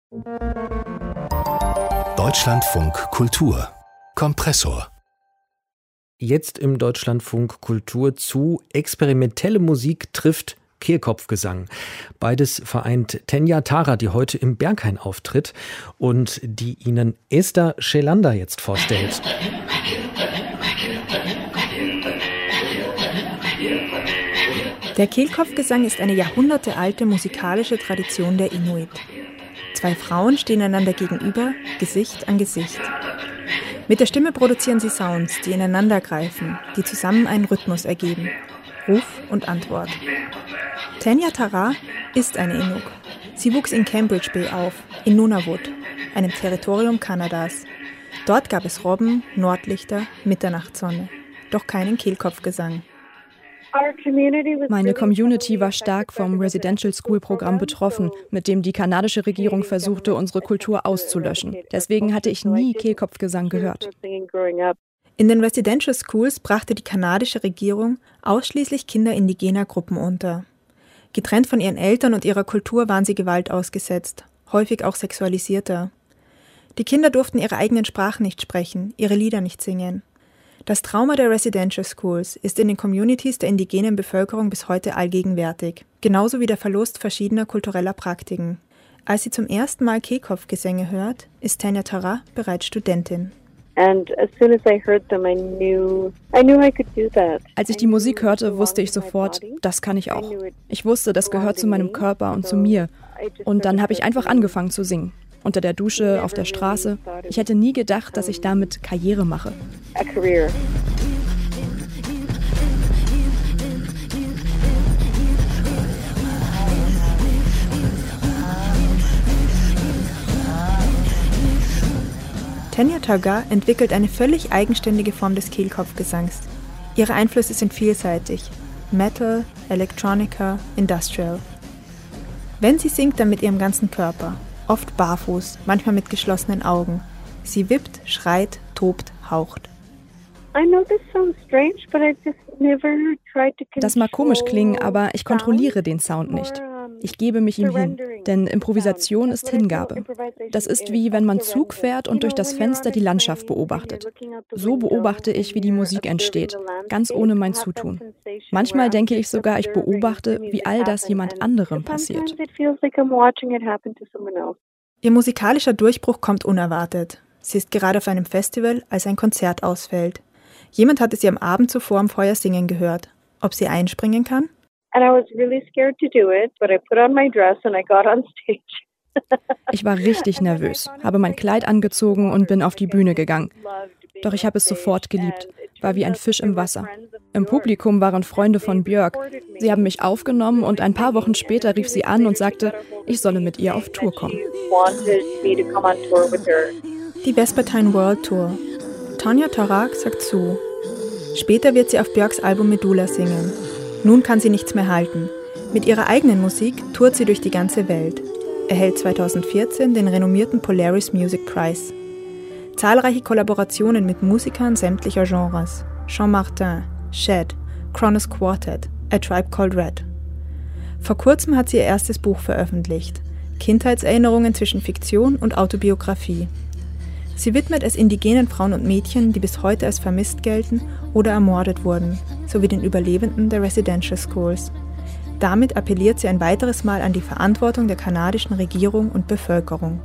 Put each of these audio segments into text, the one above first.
Deutschlandfunk Kultur Kompressor. Jetzt im Deutschlandfunk Kultur zu experimentelle Musik trifft Kehlkopfgesang. Beides vereint Tenya Tara, die heute im Berghain auftritt und die Ihnen Esther Schelander jetzt vorstellt. Der Kehlkopfgesang ist eine jahrhundertealte musikalische Tradition der Inuit. Zwei Frauen stehen einander gegenüber, Gesicht an Gesicht. Mit der Stimme produzieren sie Sounds, die ineinander greifen, die zusammen einen Rhythmus ergeben. Ruf und Antwort. Tenya Tara ist eine Inuk. Sie wuchs in Cambridge Bay auf, in Nunavut, einem Territorium Kanadas. Dort gab es Robben, Nordlichter, Mitternachtssonne, doch keinen Kehlkopfgesang. Meine Community war stark vom Residential School Programm betroffen, mit dem die kanadische Regierung versuchte, unsere Kultur auszulöschen. Deswegen hatte ich nie Kehlkopfgesang gehört. In den Residential Schools brachte die kanadische Regierung ausschließlich Kinder indigener Gruppen unter. Getrennt von ihren Eltern und ihrer Kultur waren sie Gewalt ausgesetzt, häufig auch sexualisierter. Die Kinder durften ihre eigenen Sprachen nicht sprechen, ihre Lieder nicht singen. Das Trauma der Residential Schools ist in den Communities der indigenen Bevölkerung bis heute allgegenwärtig, genauso wie der Verlust verschiedener kultureller Praktiken. Als sie zum ersten Mal Kehlkopfgesänge hört, ist Tenya Tara bereits Studentin. Als ich die Musik hörte, wusste ich sofort, das kann ich auch. Ich wusste, das gehört zu meinem Körper und zu mir. Und dann habe ich einfach angefangen zu singen. Unter der Dusche, auf der Straße. Ich hätte nie gedacht, dass ich damit Karriere mache. Tenya Tara entwickelt eine völlig eigenständige Form des Kehlkopfgesangs. Ihre Einflüsse sind vielseitig: Metal, Electronica, Industrial. Wenn sie singt, dann mit ihrem ganzen Körper. Oft barfuß, manchmal mit geschlossenen Augen. Sie wippt, schreit, tobt, haucht. Das mag komisch klingen, aber ich kontrolliere den Sound nicht. Ich gebe mich ihm hin, denn Improvisation ist Hingabe. Das ist wie wenn man Zug fährt und durch das Fenster die Landschaft beobachtet. So beobachte ich, wie die Musik entsteht, ganz ohne mein Zutun. Manchmal denke ich sogar, ich beobachte, wie all das jemand anderem passiert. Ihr musikalischer Durchbruch kommt unerwartet. Sie ist gerade auf einem Festival, als ein Konzert ausfällt. Jemand hatte sie am Abend zuvor am Feuer singen gehört. Ob sie einspringen kann? Ich war richtig nervös, habe mein Kleid angezogen und bin auf die Bühne gegangen. Doch ich habe es sofort geliebt, war wie ein Fisch im Wasser. Im Publikum waren Freunde von Björk. Sie haben mich aufgenommen und ein paar Wochen später rief sie an und sagte, ich solle mit ihr auf Tour kommen. Die Vespertine World Tour. Tenya Tara sagt zu. Später wird sie auf Björks Album Medulla singen. Nun kann sie nichts mehr halten. Mit ihrer eigenen Musik tourt sie durch die ganze Welt. Erhält 2014 den renommierten Polaris Music Prize. Zahlreiche Kollaborationen mit Musikern sämtlicher Genres. Jean Martin, Shed, Kronos Quartet, A Tribe Called Red. Vor kurzem hat sie ihr erstes Buch veröffentlicht. Kindheitserinnerungen zwischen Fiktion und Autobiografie. Sie widmet es indigenen Frauen und Mädchen, die bis heute als vermisst gelten oder ermordet wurden, sowie den Überlebenden der Residential Schools. Damit appelliert sie ein weiteres Mal an die Verantwortung der kanadischen Regierung und Bevölkerung.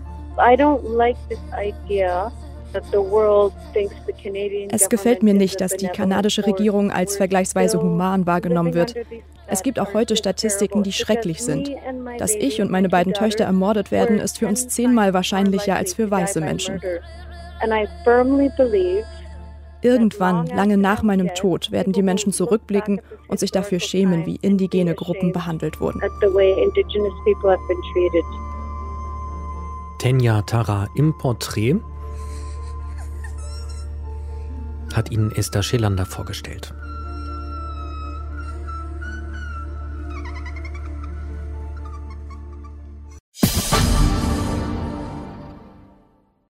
Es gefällt mir nicht, dass die kanadische Regierung als vergleichsweise human wahrgenommen wird. Es gibt auch heute Statistiken, die schrecklich sind. Dass ich und meine beiden Töchter ermordet werden, ist für uns 10-mal wahrscheinlicher als für weiße Menschen. Irgendwann, lange nach meinem Tod, werden die Menschen zurückblicken und sich dafür schämen, wie indigene Gruppen behandelt wurden. Tenya Tara im Porträt hat Ihnen Esther Schelander vorgestellt.